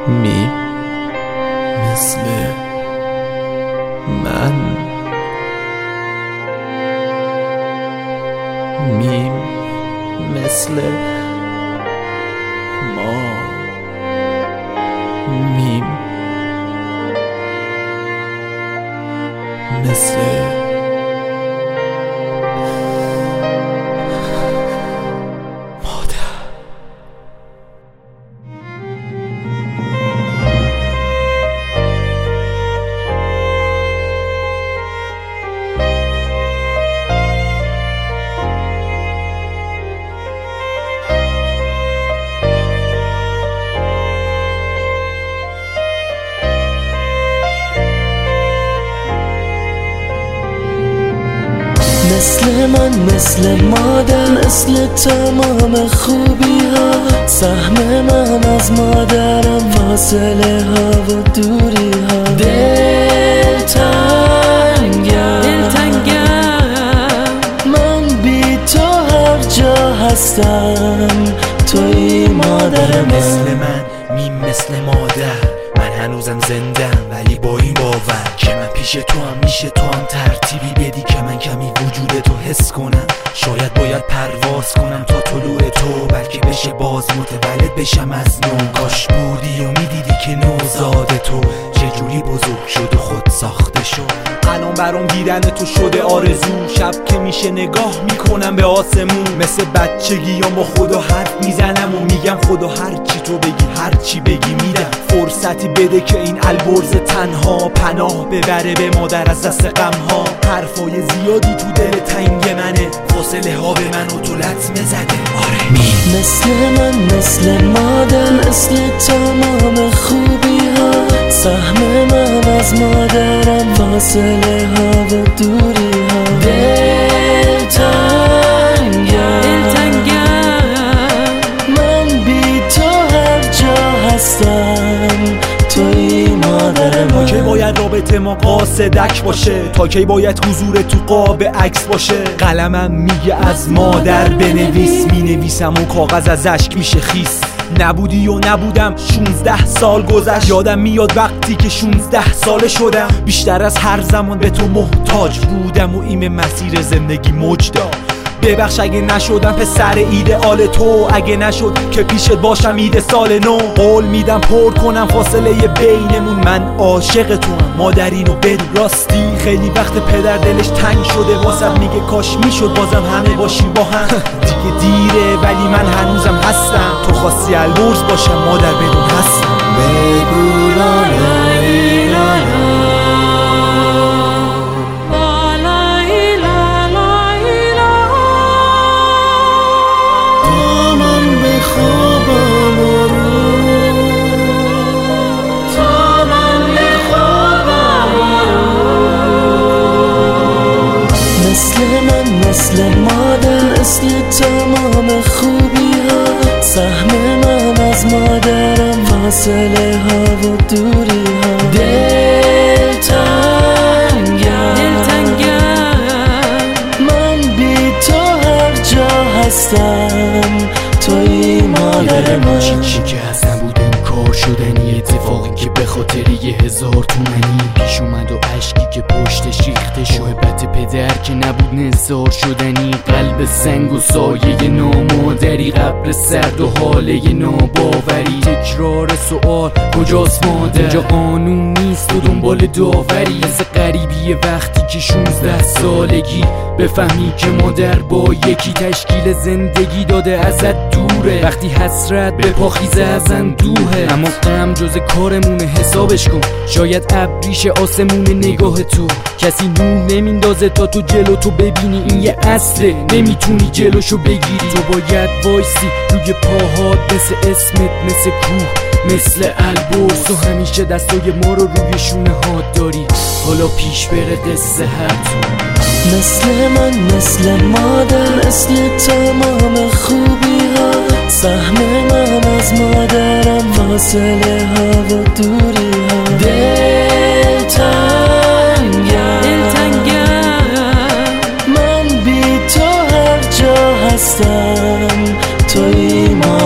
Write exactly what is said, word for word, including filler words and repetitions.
می مثل من، میم مثل ما، میم مثل مثل من، مثل مادر، مثل تمام خوبی ها، سهم من از مادرم، فاصله ها و دوری ها. دل تنگم، دل تنگم، من بی تو هر جا هستم، توی مادر من. مثل من، میم مثل مادر، من هنوزم زندم ولی با این باور که من پیش تو هم میشه تو هم ترتیبی بدی که من کمی وجود تو حس کنم. شاید باید پرواز کنم تا طلوع تو، بلکه بشه باز متولد بشم از نو. کاش بودی و میدیدی که نوزاد تو چجوری بزرگ شد و خود ساخته شد. الان برام دیدن تو شده آرزو، شب که میشه نگاه میکنم به آسمون. مثل بچگیام با خدا حرف میزنم و میگم خدا هر چی تو بگی هر چی بگی میدم. فرصتی بده که این البرز تنها پناه ببره به مادر از دست غمها. حرفای زیادی تو دل تنگ منه، فاصله ها به من و تو لطمه زده. آره می مثل من، مثل مادر، مثل تمام خوبی ها، سهم من از مادرم، فاصله ها و دوری ها. دل تنگم، دل تنگم، من بی تو هر جا هستم، توی مادر من. تا کی باید رابطه ما قاصدک باشه؟ تا کی باید حضور تو قاب عکس باشه؟ قلمم میگه از مادر بنویس، مینویسم و کاغذ از اشک میشه خیس. نبودی و نبودم، شونزده سال گذشت. یادم میاد وقتی که شونزده ساله شدم، بیشتر از هر زمان به تو محتاج بودم و این مسیر زندگی موج داد. ببخش اگه نشدم پسر ایدئال تو، اگه نشد که پیشت باشم عید سال نو. قول میدم پر کنم فاصله بینمون، من عاشق تو هم، مادرینو بدون. راستی خیلی وقت پدر دلش تنگ شده واسم، میگه کاش میشد بازم همه باشیم با هم. دیگه دیره ولی من هنوزم هستم، تو خواستی البرز باشم مادر بدون هستم. بگو لالایی لالا، مثل مادر، مثل تمام خوبی ها، سهم من از مادرم، فاصله ها و دوری ها. دل تنگم، دل تنگم، من بی تو هر جا هستم، توی مادر من. چی که هستم بود این کار شدنی، اتفاقی که به خاطر یه هزار تومنی پیش اومد و عشقی که پشتش ریخته شد. محبت پدر که نبود نزار شدنی، قلب سنگ و سایه نامادری، قبر سرد و حاله ناباوری. تکرار سوال کجاست مادر؟ اینجا قانون نیست و دنبال داوری. از غریبی وقتی که شونزده سالگی بفهمی که مادر با یکی تشکیل زندگی داده ازت دوره. وقتی حسرت به پاخیزه از اندوهه، اما غم جز کارمونه حسابش کن. شاید ابریش آسمون نگاه تو، کسی نور نمیندازه تا تو جلو تو ببینی این یه اصله، نمیتونی جلوشو بگیری. تو باید وایسی روی پاهات مثل اسمت، مثل کوه، مثل البرز. و همیشه دستای ما رو روی شونه هات داری، حالا پیش بره قصه هر تو. مثل من، مثل مادر، مثل تمام خوبی ها، سهم من از مادرم، فاصله ها و دوری ها. دل تنگم، دل تنگم، من بی تو هر جا هستم، توی ما